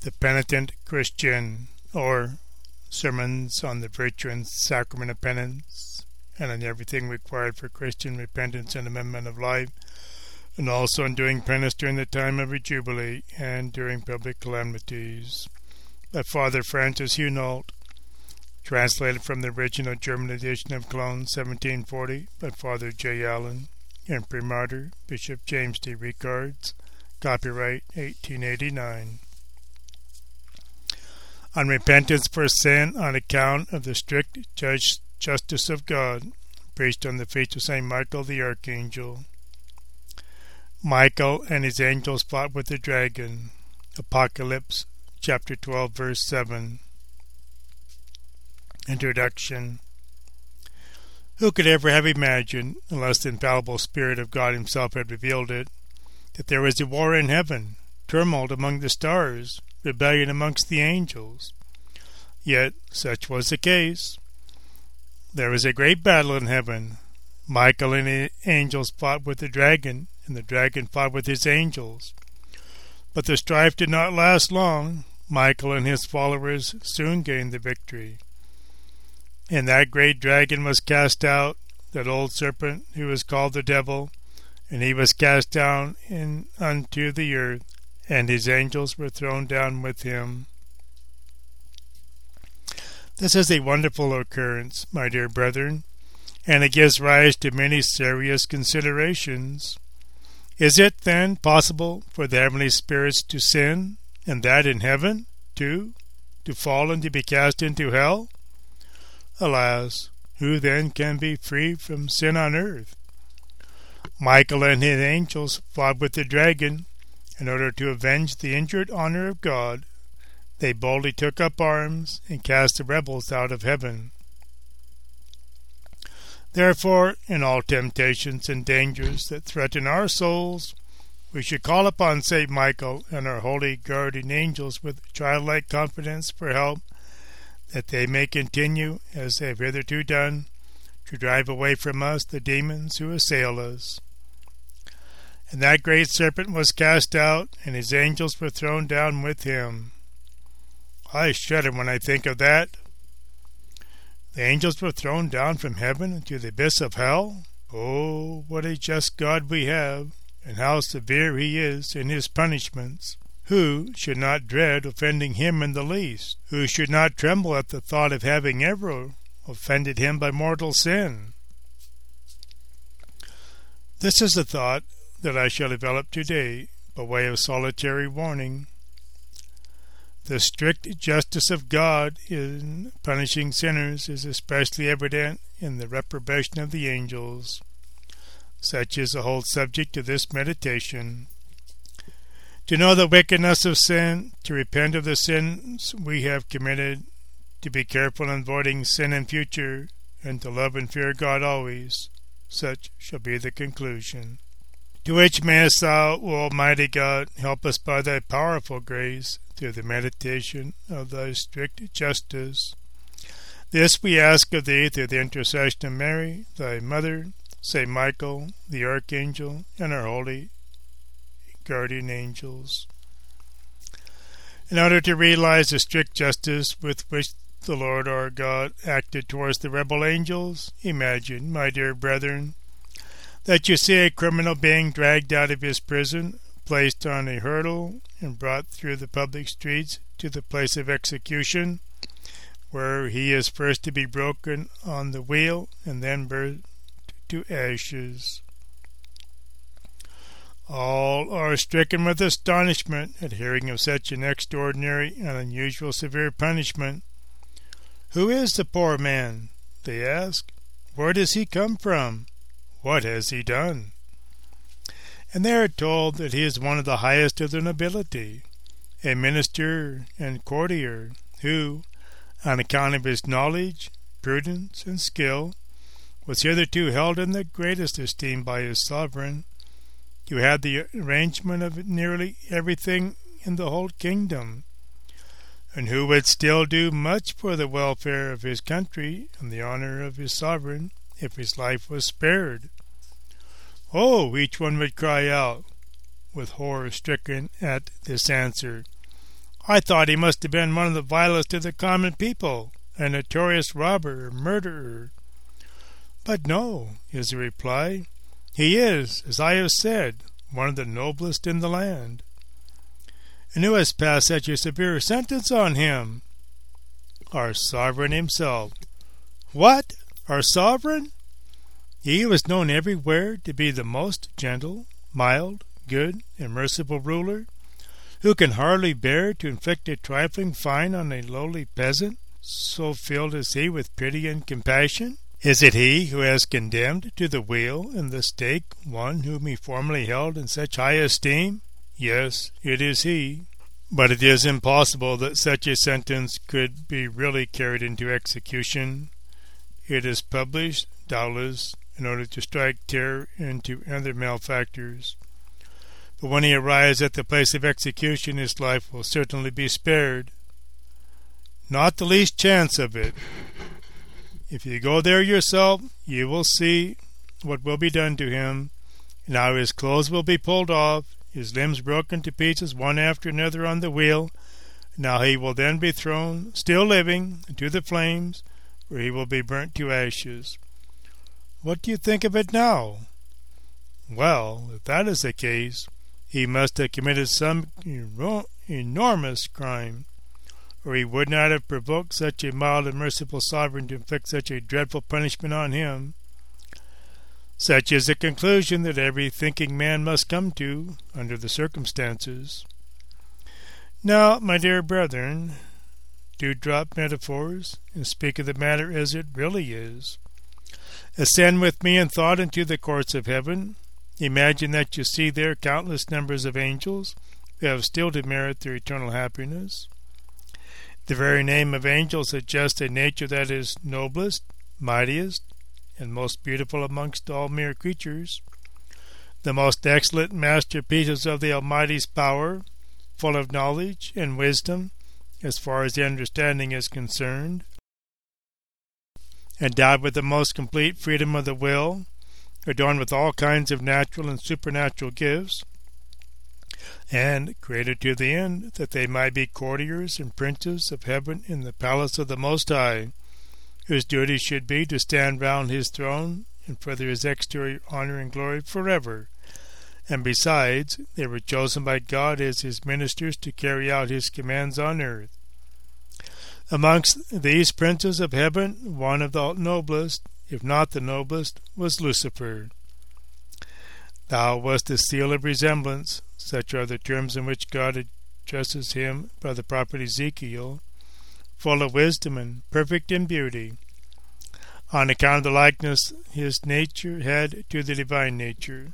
The Penitent Christian, or Sermons on the Virtue and Sacrament of Penance, and on everything required for Christian repentance and amendment of life, and also on doing penance during the time of a jubilee and during public calamities, by Father Francis Hunault, translated from the original German edition of Cologne, 1740, by Father J. Allen, Imprimatur, Bishop James D. Ricards, copyright 1889. On repentance for sin on account of the strict justice of God, preached on the feast of St. Michael the Archangel. Michael and his angels fought with the dragon. Apocalypse chapter 12, verse 7. Introduction. Who could ever have imagined, unless the infallible Spirit of God himself had revealed it, that there was a war in heaven, tumult among the stars, rebellion amongst the angels? Yet such was the case. There was a great battle in heaven. Michael and the angels fought with the dragon, and the dragon fought with his angels. But the strife did not last long. Michael and his followers soon gained the victory. And that great dragon was cast out, that old serpent who is called the devil, and he was cast down unto the earth, and his angels were thrown down with him. This is a wonderful occurrence, my dear brethren, and it gives rise to many serious considerations. Is it, then, possible for the heavenly spirits to sin, and that in heaven, too, to fall and to be cast into hell? Alas, who then can be free from sin on earth? Michael and his angels fought with the dragon. In order to avenge the injured honor of God, they boldly took up arms and cast the rebels out of heaven. Therefore, in all temptations and dangers that threaten our souls, we should call upon St. Michael and our holy guardian angels with childlike confidence for help, that they may continue, as they have hitherto done, to drive away from us the demons who assail us. And that great serpent was cast out, and his angels were thrown down with him. I shudder when I think of that. The angels were thrown down from heaven into the abyss of hell? Oh, what a just God we have, and how severe he is in his punishments. Who should not dread offending him in the least? Who should not tremble at the thought of having ever offended him by mortal sin? This is the thought that I shall develop today by way of solitary warning. The strict justice of God in punishing sinners is especially evident in the reprobation of the angels. Such is the whole subject of this meditation. To know the wickedness of sin, to repent of the sins we have committed, to be careful in avoiding sin in future, and to love and fear God always, such shall be the conclusion. To which mayest thou, O Almighty God, help us by thy powerful grace, through the meditation of thy strict justice. This we ask of thee through the intercession of Mary, thy mother, St. Michael, the Archangel, and our holy guardian angels. In order to realize the strict justice with which the Lord our God acted towards the rebel angels, imagine, my dear brethren, that you see a criminal being dragged out of his prison, placed on a hurdle, and brought through the public streets to the place of execution, where he is first to be broken on the wheel and then burned to ashes. All are stricken with astonishment at hearing of such an extraordinary and unusual severe punishment. Who is the poor man? They ask. Where does he come from? What has he done? And they are told that he is one of the highest of the nobility, a minister and courtier, who, on account of his knowledge, prudence, and skill, was hitherto held in the greatest esteem by his sovereign, who had the arrangement of nearly everything in the whole kingdom, and who would still do much for the welfare of his country and the honor of his sovereign if his life was spared. Oh, each one would cry out, with horror stricken at this answer, I thought he must have been one of the vilest of the common people, a notorious robber or murderer. But no, is the reply. He is, as I have said, one of the noblest in the land. And who has passed such a severe sentence on him? Our sovereign himself. What? Our sovereign? He was known everywhere to be the most gentle, mild, good, and merciful ruler, who can hardly bear to inflict a trifling fine on a lowly peasant, so filled is he with pity and compassion. Is it he who has condemned to the wheel and the stake one whom he formerly held in such high esteem? Yes, it is he. But it is impossible that such a sentence could be really carried into execution. It is published, doubtless, in order to strike terror into other malefactors. But when he arrives at the place of execution, his life will certainly be spared. Not the least chance of it. If you go there yourself, you will see what will be done to him, and how his clothes will be pulled off, his limbs broken to pieces one after another on the wheel, and how he will then be thrown, still living, into the flames, where he will be burnt to ashes. What do you think of it now? Well, if that is the case, he must have committed some enormous crime, or he would not have provoked such a mild and merciful sovereign to inflict such a dreadful punishment on him. Such is the conclusion that every thinking man must come to, under the circumstances. Now, my dear brethren, do drop metaphors, and speak of the matter as it really is. Ascend with me in thought into the courts of heaven. Imagine that you see there countless numbers of angels who have still to merit their eternal happiness. The very name of angel suggests a nature that is noblest, mightiest, and most beautiful amongst all mere creatures, the most excellent masterpieces of the Almighty's power, full of knowledge and wisdom as far as the understanding is concerned, endowed with the most complete freedom of the will, adorned with all kinds of natural and supernatural gifts, and created to the end that they might be courtiers and princes of heaven in the palace of the Most High, whose duty should be to stand round his throne and further his exterior honor and glory forever. And besides, they were chosen by God as his ministers to carry out his commands on earth. Amongst these princes of heaven, one of the noblest, if not the noblest, was Lucifer. Thou wast the seal of resemblance, such are the terms in which God addresses him by the prophet Ezekiel, full of wisdom and perfect in beauty, on account of the likeness his nature had to the divine nature.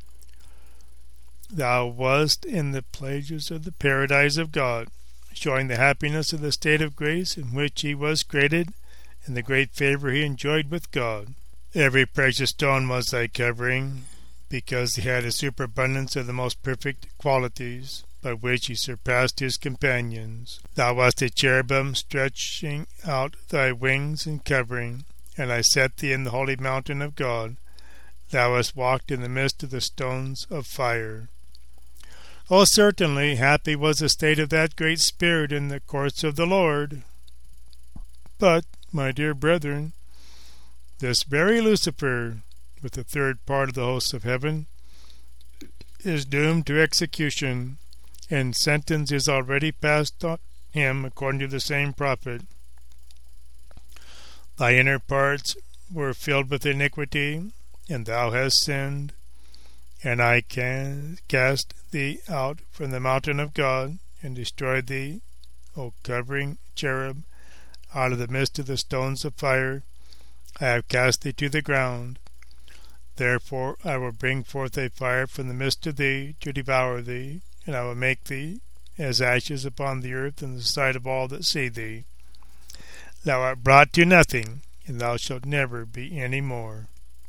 Thou wast in the pleasures of the paradise of God, showing the happiness of the state of grace in which he was created, and the great favor he enjoyed with God. Every precious stone was thy covering, because he had a superabundance of the most perfect qualities, by which he surpassed his companions. Thou wast a cherubim stretching out thy wings and covering, and I set thee in the holy mountain of God. Thou hast walked in the midst of the stones of fire. Oh, certainly, happy was the state of that great spirit in the courts of the Lord. But, my dear brethren, this very Lucifer, with the third part of the hosts of heaven, is doomed to execution, and sentence is already passed on him according to the same prophet. Thy inner parts were filled with iniquity, and thou hast sinned, and I cast thee out from the mountain of God, and destroyed thee, O covering cherub, out of the midst of the stones of fire. I have cast thee to the ground. Therefore I will bring forth a fire from the midst of thee to devour thee, and I will make thee as ashes upon the earth in the sight of all that see thee. Thou art brought to nothing, and thou shalt never be any more.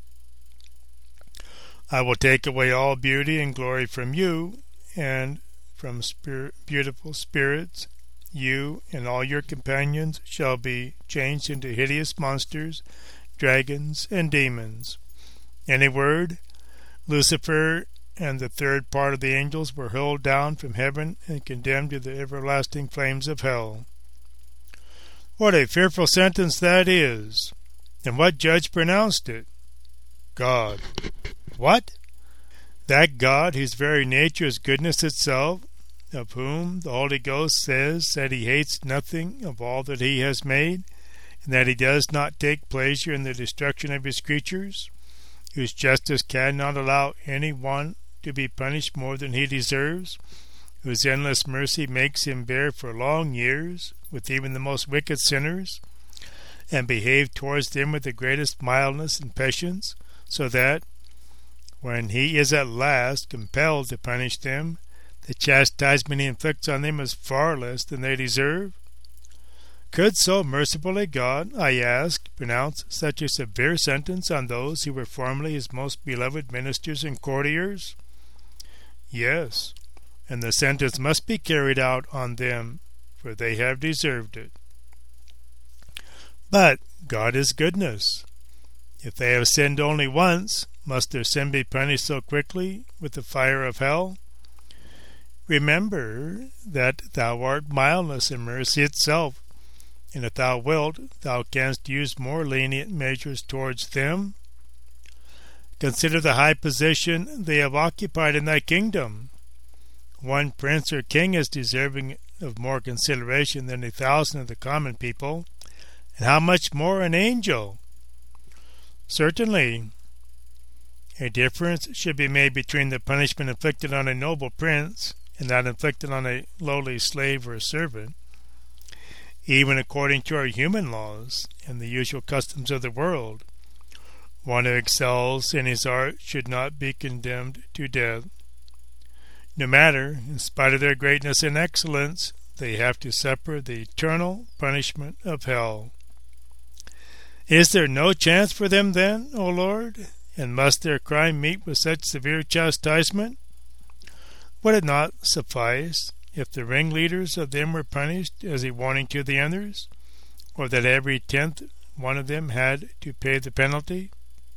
I will take away all beauty and glory from you, and from beautiful spirits you and all your companions shall be changed into hideous monsters, dragons, and demons. In a word, Lucifer and the third part of the angels were hurled down from heaven and condemned to the everlasting flames of hell. What a fearful sentence that is! And what judge pronounced it? God. What? That God, whose very nature is goodness itself, of whom the Holy Ghost says that he hates nothing of all that he has made, and that he does not take pleasure in the destruction of his creatures, whose justice cannot allow any one to be punished more than he deserves, whose endless mercy makes him bear for long years with even the most wicked sinners, and behave towards them with the greatest mildness and patience, so that, when he is at last compelled to punish them, the chastisement he inflicts on them is far less than they deserve? Could so merciful a God, I ask, pronounce such a severe sentence on those who were formerly his most beloved ministers and courtiers? Yes, and the sentence must be carried out on them, for they have deserved it. But God is goodness. If they have sinned only once, must their sin be punished so quickly with the fire of hell? Remember that thou art mildness and mercy itself, and if thou wilt, thou canst use more lenient measures towards them. Consider the high position they have occupied in thy kingdom. One prince or king is deserving of more consideration than 1,000 of the common people, and how much more an angel? Certainly, a difference should be made between the punishment inflicted on a noble prince and that inflicted on a lowly slave or servant. Even according to our human laws and the usual customs of the world, one who excels in his art should not be condemned to death. No matter, in spite of their greatness and excellence, they have to suffer the eternal punishment of hell. Is there no chance for them then, O Lord? And must their crime meet with such severe chastisement? Would it not suffice if the ringleaders of them were punished as a warning to the others, or that every 10th one of them had to pay the penalty?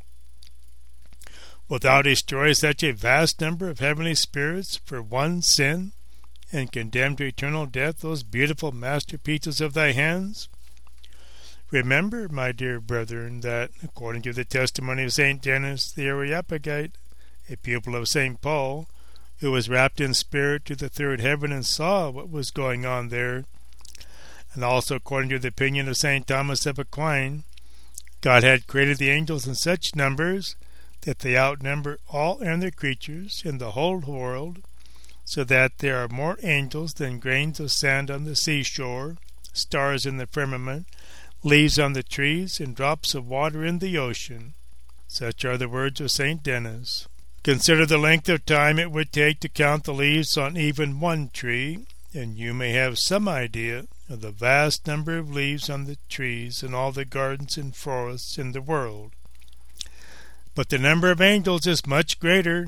Wilt thou destroy such a vast number of heavenly spirits for one sin, and condemn to eternal death those beautiful masterpieces of thy hands? Remember, my dear brethren, that, according to the testimony of St. Denis the Areopagite, a pupil of St. Paul, who was rapt in spirit to the third heaven and saw what was going on there, and also according to the opinion of St. Thomas of Aquin, God had created the angels in such numbers that they outnumber all other creatures in the whole world, so that there are more angels than grains of sand on the seashore, stars in the firmament, leaves on the trees, and drops of water in the ocean. Such are the words of St. Denis. Consider the length of time it would take to count the leaves on even one tree, and you may have some idea of the vast number of leaves on the trees in all the gardens and forests in the world. But the number of angels is much greater.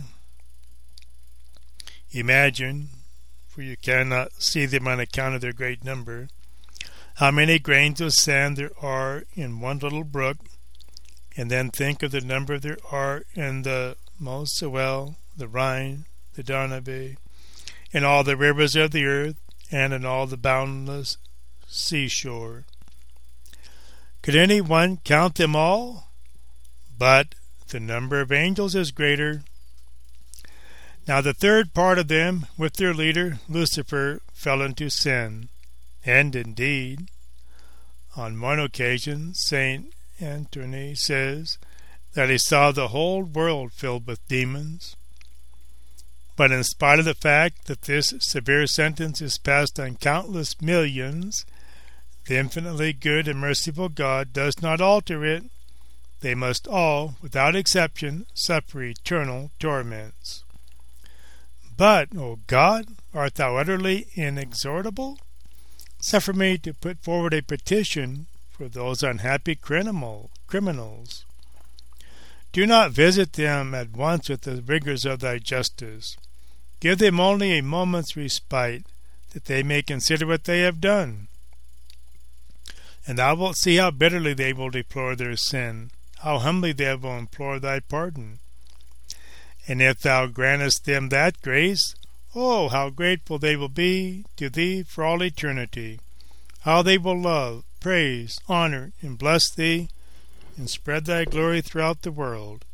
Imagine, for you cannot see them on account of their great number, how many grains of sand there are in one little brook, and then think of the number there are in the Moselle, the Rhine, the Danube, in all the rivers of the earth, and in all the boundless seashore. Could any one count them all? But the number of angels is greater. Now the third part of them, with their leader Lucifer, fell into sin. And indeed, on one occasion, St. Anthony says that he saw the whole world filled with demons. But in spite of the fact that this severe sentence is passed on countless millions, the infinitely good and merciful God does not alter it. They must all, without exception, suffer eternal torments. But, O God, art thou utterly inexorable? Suffer me to put forward a petition for those unhappy criminals. Do not visit them at once with the rigors of thy justice. Give them only a moment's respite, that they may consider what they have done. And thou wilt see how bitterly they will deplore their sin, how humbly they will implore thy pardon. And if thou grantest them that grace, oh, how grateful they will be to thee for all eternity! How they will love, praise, honor, and bless thee, and spread thy glory throughout the world.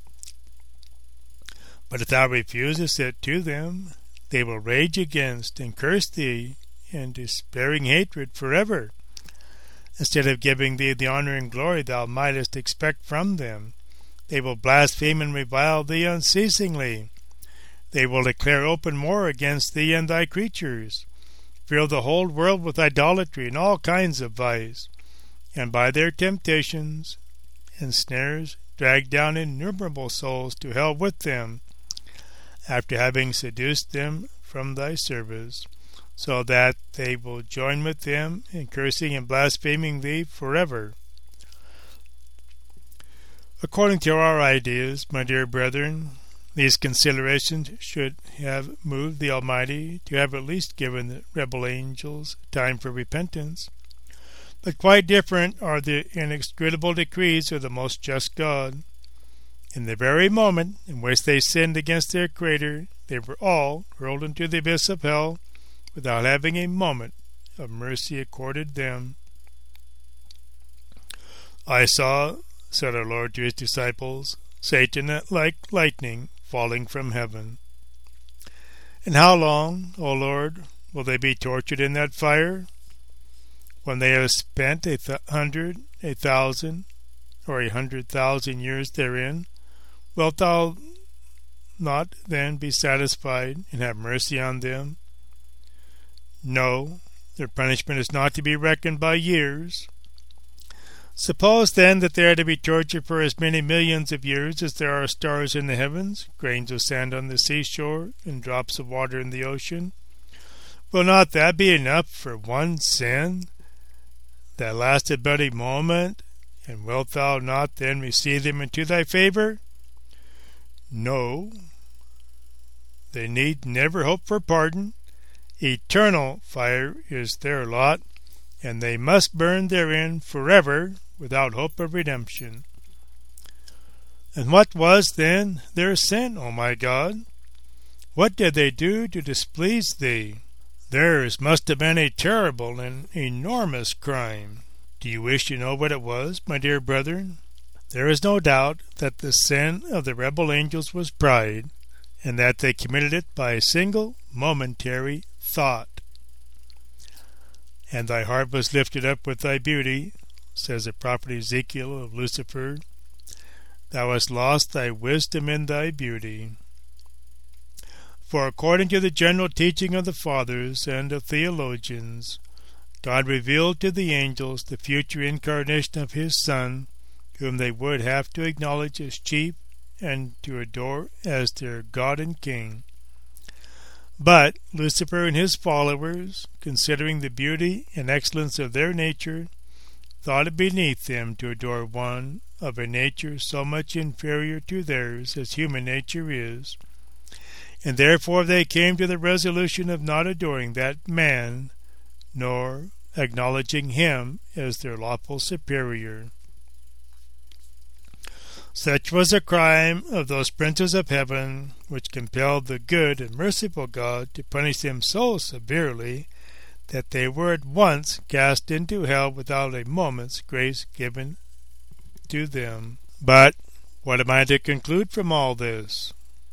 But if thou refusest it to them, they will rage against and curse thee in despairing hatred forever, instead of giving thee the honor and glory thou mightest expect from them. They will blaspheme and revile thee unceasingly. They will declare open war against thee and thy creatures, fill the whole world with idolatry and all kinds of vice, and by their temptations and snares drag down innumerable souls to hell with them, after having seduced them from thy service, so that they will join with them in cursing and blaspheming thee forever. According to our ideas, my dear brethren, these considerations should have moved the Almighty to have at least given the rebel angels time for repentance. But quite different are the inexcusable decrees of the most just God. In the very moment in which they sinned against their Creator, they were all hurled into the abyss of hell without having a moment of mercy accorded them. I saw, said our Lord to his disciples, Satan like lightning falling from heaven. And how long, O Lord, will they be tortured in that fire? When they have spent 100, 1,000, or 100,000 years therein, wilt thou not then be satisfied and have mercy on them? No, their punishment is not to be reckoned by years. Suppose then that they are to be tortured for as many millions of years as there are stars in the heavens, grains of sand on the seashore, and drops of water in the ocean. Will not that be enough for one sin that lasted but a moment? And wilt thou not then receive them into thy favor? No, they need never hope for pardon. Eternal fire is their lot, and they must burn therein forever without hope of redemption. And what was then their sin, O my God? What did they do to displease thee? Theirs must have been a terrible and enormous crime. Do you wish to know what it was, my dear brethren? There is no doubt that the sin of the rebel angels was pride, and that they committed it by a single momentary thought. And thy heart was lifted up with thy beauty, says the prophet Ezekiel of Lucifer. Thou hast lost thy wisdom in thy beauty. For according to the general teaching of the fathers and of theologians, God revealed to the angels the future incarnation of his Son, whom they would have to acknowledge as chief and to adore as their God and King. But Lucifer and his followers, considering the beauty and excellence of their nature, thought it beneath them to adore one of a nature so much inferior to theirs as human nature is, and therefore they came to the resolution of not adoring that man, nor acknowledging him as their lawful superior. Such was the crime of those princes of heaven, which compelled the good and merciful God to punish them so severely that they were at once cast into hell without a moment's grace given to them. But what am I to conclude from all this?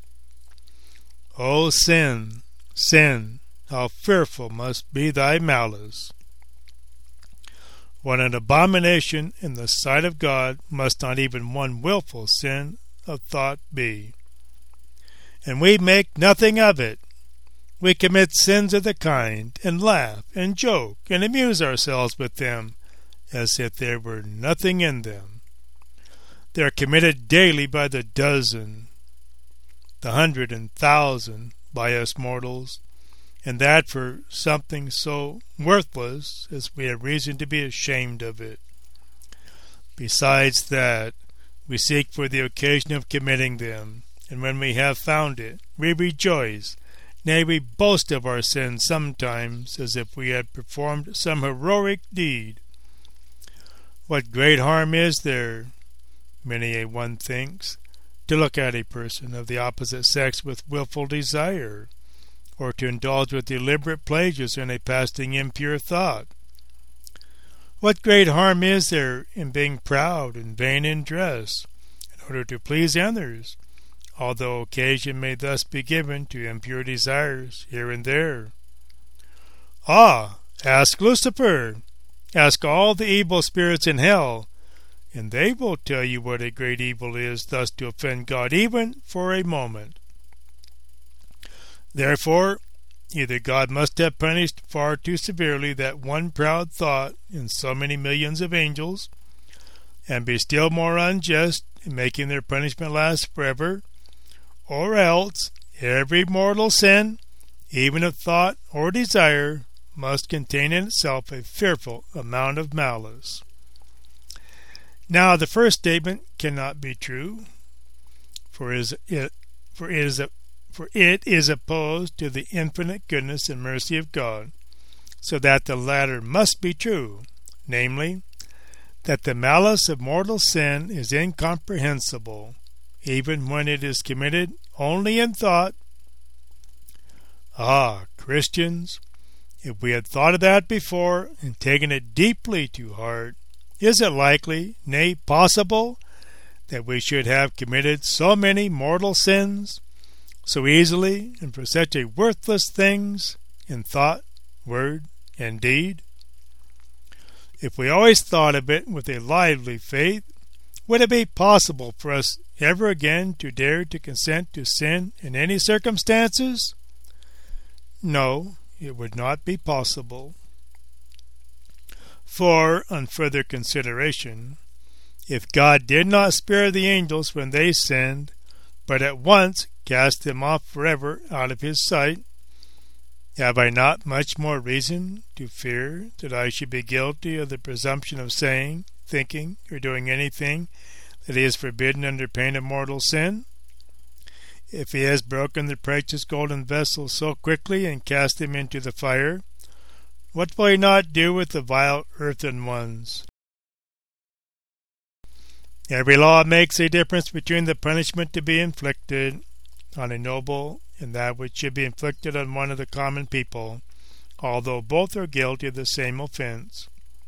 O sin, sin, how fearful must be thy malice! What an abomination in the sight of God must not even one wilful sin of thought be! And we make nothing of it. We commit sins of the kind, and laugh, and joke, and amuse ourselves with them, as if there were nothing in them. They are committed daily by the dozen, the 100 and 1,000 by us mortals, and that for something so worthless as we have reason to be ashamed of it. Besides that, we seek for the occasion of committing them, and when we have found it, we rejoice, nay, we boast of our sins sometimes as if we had performed some heroic deed. What great harm is there, many a one thinks, to look at a person of the opposite sex with willful desire, or to indulge with deliberate pleasures in a passing impure thought. What great harm is there in being proud and vain in dress, in order to please others, although occasion may thus be given to impure desires here and there? Ah, ask Lucifer, ask all the evil spirits in hell, and they will tell you what a great evil is thus to offend God even for a moment. Therefore, either God must have punished far too severely that one proud thought in so many millions of angels, and be still more unjust in making their punishment last forever, or else every mortal sin, even of thought or desire, must contain in itself a fearful amount of malice. Now, the first statement cannot be true, for it is opposed to the infinite goodness and mercy of God, so that the latter must be true, namely, that the malice of mortal sin is incomprehensible, even when it is committed only in thought. Ah, Christians, if we had thought of that before and taken it deeply to heart, is it likely, nay, possible, that we should have committed so many mortal sins so easily and for such a worthless things in thought, word, and deed? If we always thought of it with a lively faith, would it be possible for us ever again to dare to consent to sin in any circumstances? No, it would not be possible. For, on further consideration, if God did not spare the angels when they sinned, but at once cast them off forever out of his sight, have I not much more reason to fear that I should be guilty of the presumption of saying, thinking, or doing anything that is forbidden under pain of mortal sin? If he has broken the precious golden vessels so quickly and cast them into the fire, what will he not do with the vile earthen ones? Every law makes a difference between the punishment to be inflicted on a noble and that which should be inflicted on one of the common people, although both are guilty of the same offense.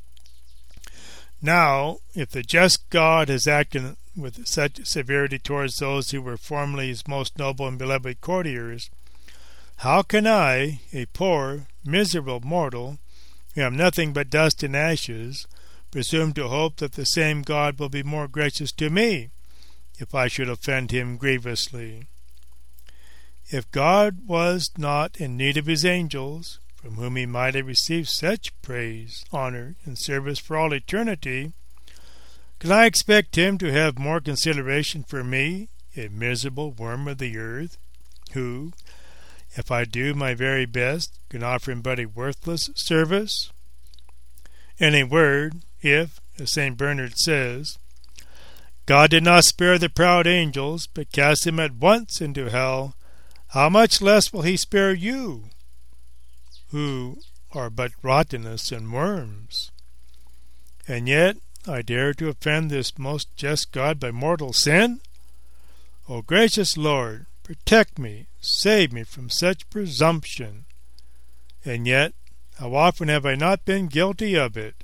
Now, if the just God has acted with such severity towards those who were formerly his most noble and beloved courtiers, how can I, a poor, miserable mortal, who am nothing but dust and ashes, presume to hope that the same God will be more gracious to me, if I should offend him grievously? If God was not in need of his angels, from whom he might have received such praise, honor, and service for all eternity, can I expect him to have more consideration for me, a miserable worm of the earth, who, if I do my very best, can offer him but a worthless service? In a word, if, as St. Bernard says, God did not spare the proud angels, but cast them at once into hell, how much less will he spare you, who are but rottenness and worms? And yet I dare to offend this most just God by mortal sin? O gracious Lord, protect me, save me from such presumption. And yet, how often have I not been guilty of it?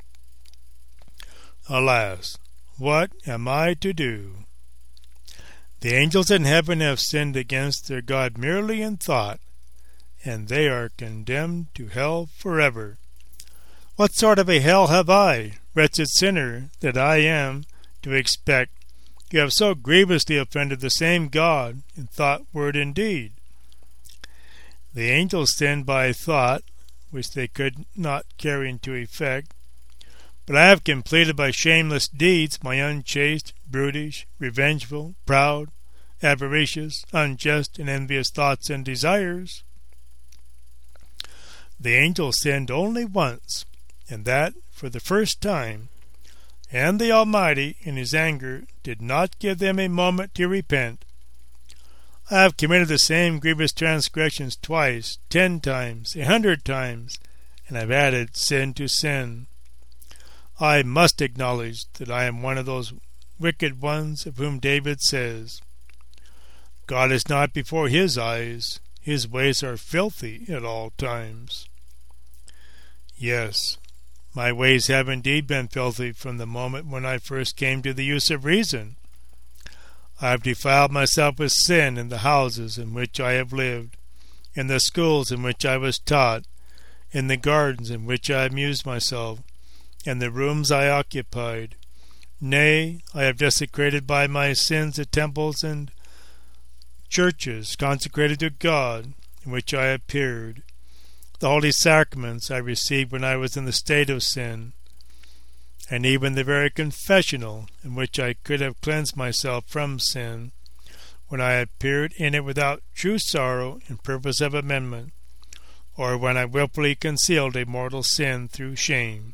Alas, what am I to do? The angels in heaven have sinned against their God merely in thought, and they are condemned to hell forever. What sort of a hell have I, wretched sinner that I am, to expect, you have so grievously offended the same God in thought, word, and deed? The angels sinned by thought, which they could not carry into effect, but I have completed by shameless deeds my unchaste, brutish, revengeful, proud, avaricious, unjust, and envious thoughts and desires. The angels sinned only once, and that for the first time, and the Almighty, in his anger, did not give them a moment to repent. I have committed the same grievous transgressions twice, 10 times, 100 times, and have added sin to sin. I must acknowledge that I am one of those wicked ones of whom David says, God is not before his eyes. His ways are filthy at all times. Yes, my ways have indeed been filthy from the moment when I first came to the use of reason. I have defiled myself with sin in the houses in which I have lived, in the schools in which I was taught, in the gardens in which I amused myself, in the rooms I occupied. Nay, I have desecrated by my sins the temples and churches consecrated to God, in which I appeared. The holy sacraments I received when I was in the state of sin, and even the very confessional in which I could have cleansed myself from sin, when I appeared in it without true sorrow and purpose of amendment, or when I wilfully concealed a mortal sin through shame.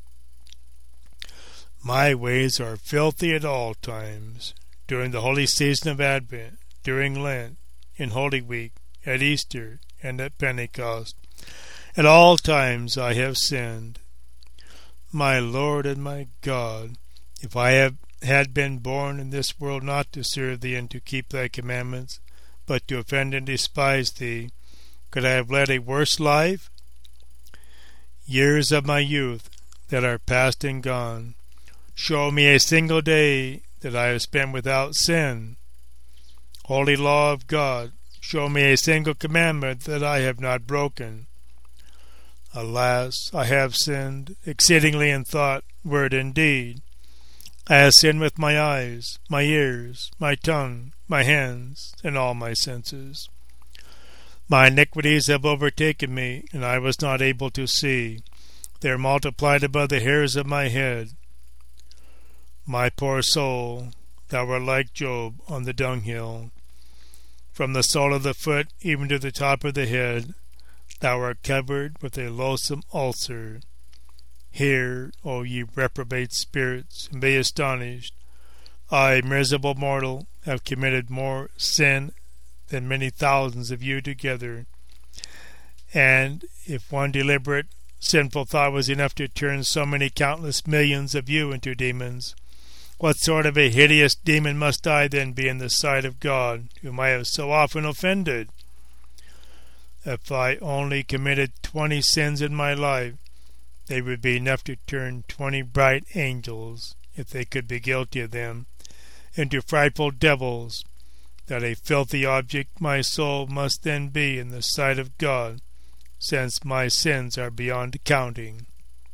My ways are filthy at all times, during the holy season of Advent, during Lent, in Holy Week, at Easter, and at Pentecost. At all times I have sinned. My Lord and my God, if I had been born in this world not to serve Thee and to keep Thy commandments, but to offend and despise Thee, could I have led a worse life? Years of my youth that are past and gone, show me a single day that I have spent without sin. Holy law of God, show me a single commandment that I have not broken. Alas, I have sinned exceedingly in thought, word, and deed. I have sinned with my eyes, my ears, my tongue, my hands, and all my senses. My iniquities have overtaken me, and I was not able to see. They are multiplied above the hairs of my head. My poor soul, thou art like Job on the dunghill. From the sole of the foot even to the top of the head, thou art covered with a loathsome ulcer. Hear, O ye reprobate spirits, and be astonished. I, miserable mortal, have committed more sin than many thousands of you together. And if one deliberate, sinful thought was enough to turn so many countless millions of you into demons, what sort of a hideous demon must I then be in the sight of God, whom I have so often offended? If I only committed 20 sins in my life, they would be enough to turn 20 bright angels, if they could be guilty of them, into frightful devils. That a filthy object my soul must then be in the sight of God, since my sins are beyond counting.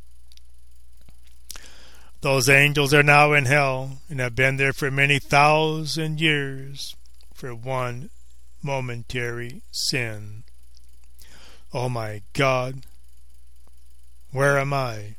Those angels are now in hell, and have been there for many 1,000 years, for one momentary sin. O my God, where am I?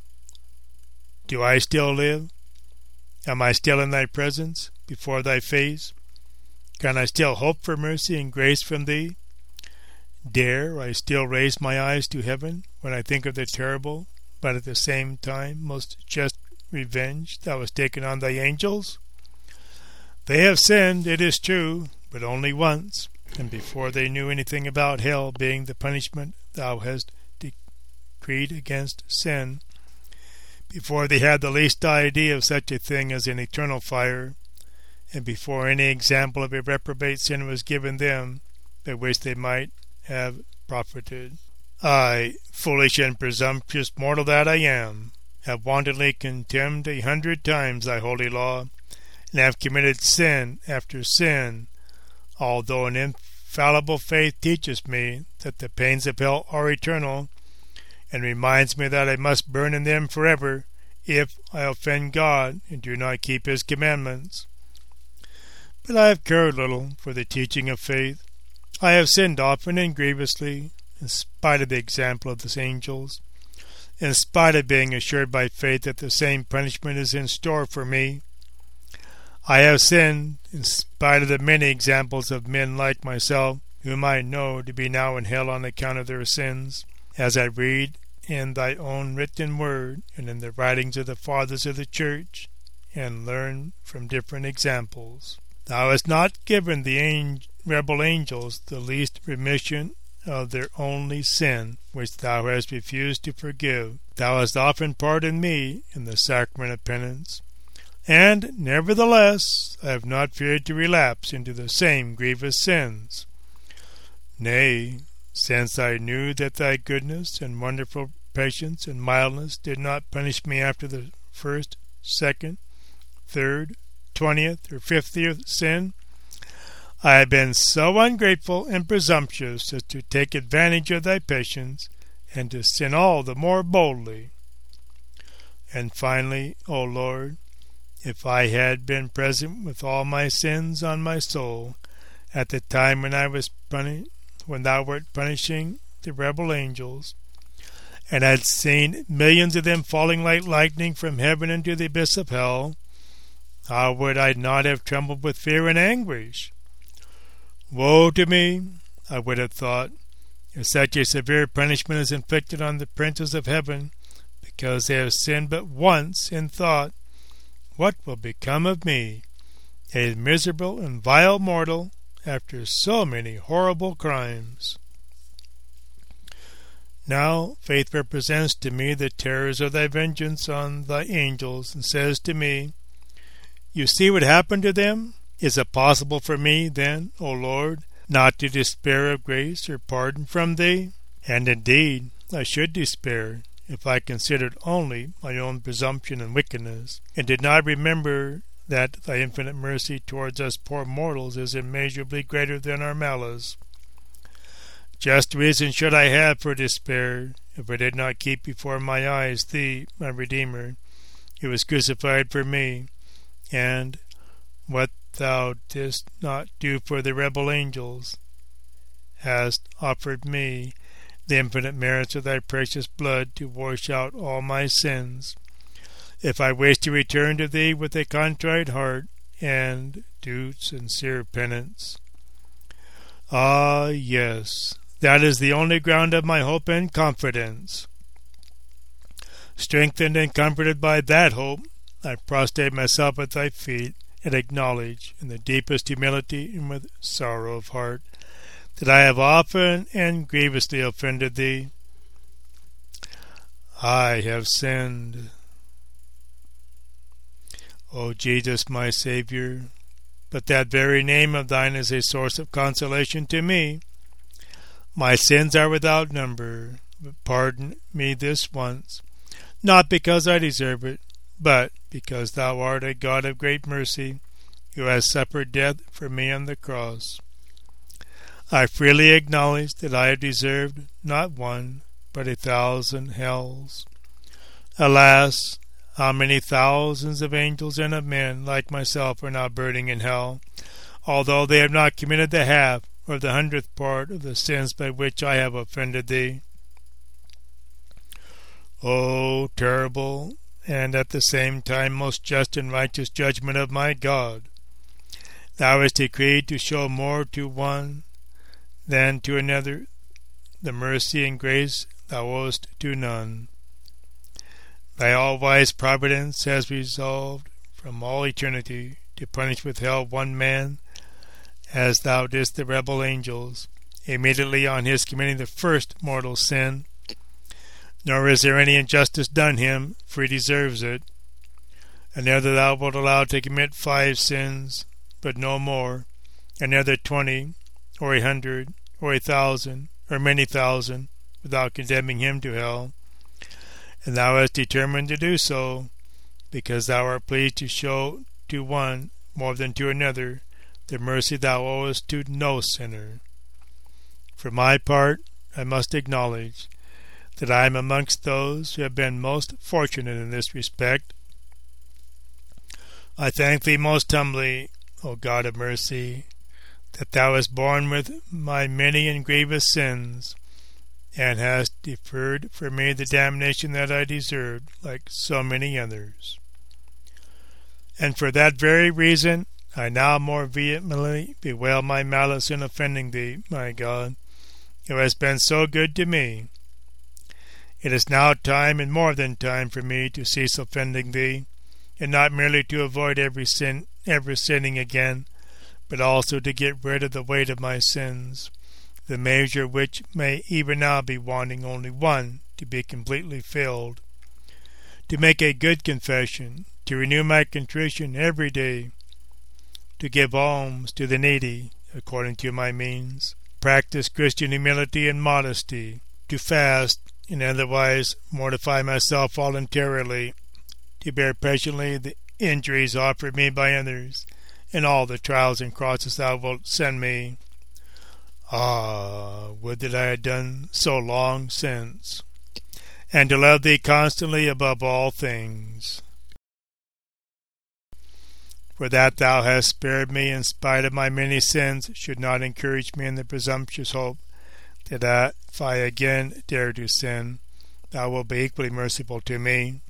Do I still live? Am I still in Thy presence, before Thy face? Can I still hope for mercy and grace from Thee? Dare I still raise my eyes to heaven when I think of the terrible, but at the same time most just revenge Thou hast taken on Thy angels? They have sinned, it is true, but only once, and before they knew anything about hell being the punishment Thou hast decreed against sin, before they had the least idea of such a thing as an eternal fire, and before any example of a reprobate sin was given them, by which they might have profited. I, foolish and presumptuous mortal that I am, have wantonly contemned 100 times Thy holy law, and have committed sin after sin, although an infallible faith teaches me that the pains of hell are eternal, and reminds me that I must burn in them forever if I offend God and do not keep His commandments. But I have cared little for the teaching of faith. I have sinned often and grievously, in spite of the example of the angels, in spite of being assured by faith that the same punishment is in store for me. I have sinned in spite of the many examples of men like myself, whom I know to be now in hell on account of their sins, as I read in Thy own written word and in the writings of the fathers of the Church, and learn from different examples. Thou hast not given the rebel angels the least remission of their only sin, which Thou hast refused to forgive. Thou hast often pardoned me in the sacrament of penance, and nevertheless I have not feared to relapse into the same grievous sins. Nay, since I knew that thy goodness and wonderful patience and mildness did not punish me after the first, second, third, 20th, or 50th sin, I have been so ungrateful and presumptuous as to take advantage of thy patience and to sin all the more boldly. And finally, O Lord, if I had been present with all my sins on my soul at the time when thou wert punishing the rebel angels, and had seen millions of them falling like lightning from heaven into the abyss of hell, how would I not have trembled with fear and anguish? Woe to me, I would have thought, if such a severe punishment is inflicted on the princes of heaven, because they have sinned but once in thought. What will become of me, a miserable and vile mortal, after so many horrible crimes? Now faith represents to me the terrors of thy vengeance on thy angels, and says to me, You see what happened to them? Is it possible for me, then, O Lord, not to despair of grace or pardon from thee? And indeed I should despair, if I considered only my own presumption and wickedness, and did not remember that thy infinite mercy towards us poor mortals is immeasurably greater than our malice. Just reason should I have for despair, if I did not keep before my eyes thee, my Redeemer, who was crucified for me, and what thou didst not do for the rebel angels, hast offered me the infinite merits of thy precious blood to wash out all my sins, if I wish to return to thee with a contrite heart and do sincere penance. Ah, yes, that is the only ground of my hope and confidence. Strengthened and comforted by that hope, I prostrate myself at thy feet, and acknowledge, in the deepest humility and with sorrow of heart, that I have often and grievously offended thee. I have sinned. O Jesus, my Saviour, but that very name of thine is a source of consolation to me. My sins are without number, but pardon me this once, not because I deserve it, but because thou art a God of great mercy, who has suffered death for me on the cross. I freely acknowledge that I have deserved not one, but 1,000 hells. Alas, how many thousands of angels and of men like myself are now burning in hell, although they have not committed the half or the 100th part of the sins by which I have offended thee. O terrible, and at the same time most just and righteous judgment of my God! Thou hast decreed to show more to one than to another the mercy and grace thou owest to none. Thy all-wise providence has resolved from all eternity to punish with hell one man, as thou didst the rebel angels, immediately on his committing the first mortal sin. Nor is there any injustice done him, for he deserves it. Another thou wilt allow to commit 5 sins, but no more, another 20, or 100, or 1,000, or many thousand, without condemning him to hell. And thou hast determined to do so, because thou art pleased to show to one more than to another the mercy thou owest to no sinner. For my part, I must acknowledge that I am amongst those who have been most fortunate in this respect. I thank thee most humbly, O God of mercy, that thou hast borne with my many and grievous sins, and hast deferred for me the damnation that I deserved, like so many others. And for that very reason I now more vehemently bewail my malice in offending thee, my God, who hast been so good to me. It is now time, and more than time, for me to cease offending thee, and not merely to avoid ever sinning again, but also to get rid of the weight of my sins, the measure of which may even now be wanting only one to be completely filled. To make a good confession, to renew my contrition every day, to give alms to the needy according to my means, practice Christian humility and modesty, to fast and otherwise mortify myself voluntarily, to bear patiently the injuries offered me by others, and all the trials and crosses thou wilt send me. Ah, would that I had done so long since, and to love thee constantly above all things. For that thou hast spared me in spite of my many sins should not encourage me in the presumptuous hope that if I again dare to sin, thou wilt be equally merciful to me.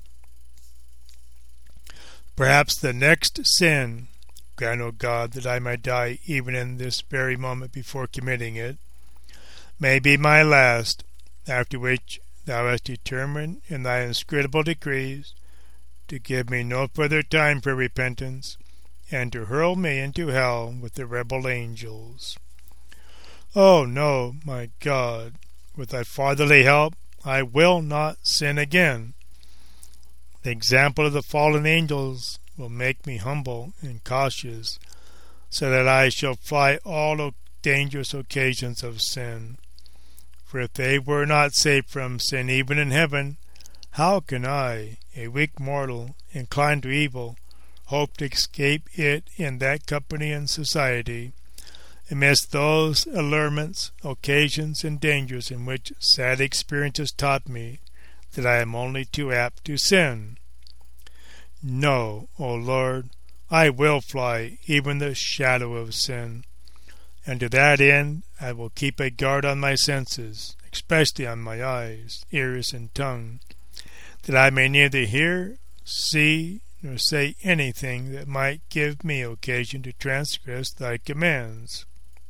Perhaps the next sin, grant, O God, that I may die even in this very moment before committing it, may be my last, after which thou hast determined in thy inscrutable decrees to give me no further time for repentance, and to hurl me into hell with the rebel angels. Oh no, my God, with thy fatherly help I will not sin again. The example of the fallen angels will make me humble and cautious, so that I shall fly all dangerous occasions of sin. For if they were not safe from sin even in heaven, how can I, a weak mortal, inclined to evil, hope to escape it in that company and society, amidst those allurements, occasions, and dangers in which sad experience has taught me that I am only too apt to sin? No, O Lord, I will fly even the shadow of sin, and to that end I will keep a guard on my senses, especially on my eyes, ears, and tongue, that I may neither hear, see, nor say anything that might give me occasion to transgress thy commands.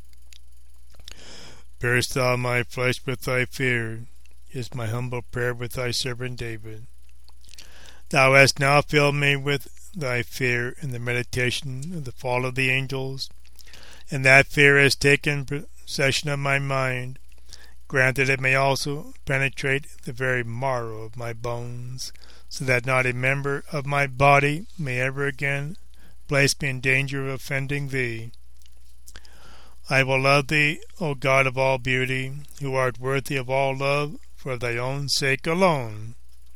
Pierce thou my flesh with thy fear, is my humble prayer with thy servant David. Thou hast now filled me with thy fear in the meditation of the fall of the angels, and that fear has taken possession of my mind. Grant that it may also penetrate the very marrow of my bones, so that not a member of my body may ever again place me in danger of offending thee. I will love thee, O God of all beauty, who art worthy of all love for thy own sake alone.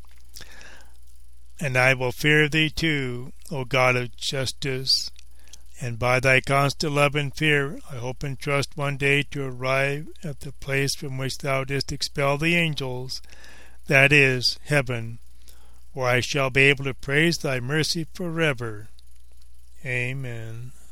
And I will fear thee too, O God of justice, and by thy constant love and fear I hope and trust one day to arrive at the place from which thou didst expel the angels, that is, heaven, where I shall be able to praise thy mercy forever. Amen.